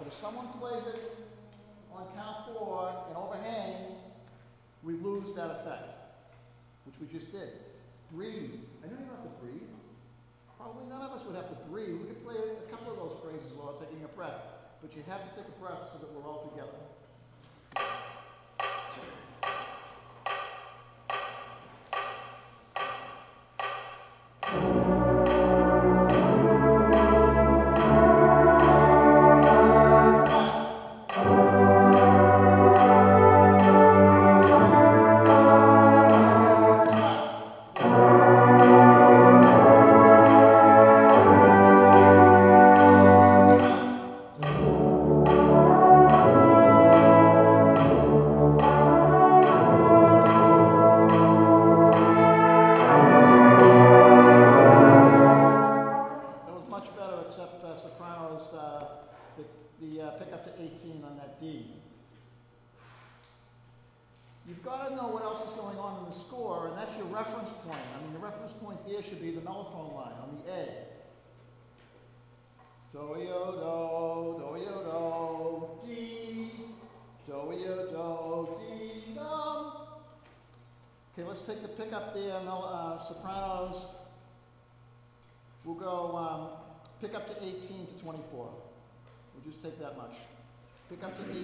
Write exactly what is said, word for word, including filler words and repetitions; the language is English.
if someone plays it on count four and overhangs, we lose that effect, which we just did. Breathe. I know you don't have to breathe. Probably none of us would have to breathe. We could play a couple of those phrases while taking a breath, but you have to take a breath so that we're all together. Except uh, sopranos, uh, the, the uh, pick up to eighteen on that D. You've got to know what else is going on in the score, and that's your reference point. I mean, the reference point there should be the mellophone line on the A. Do, yo, do, do, yo, do, D, do, yo, do, D, dum. Okay, let's take the pick up there, mel uh, sopranos. We'll go um, pick up to eighteen to twenty-four. We'll just take that much. Pick up to eighteen.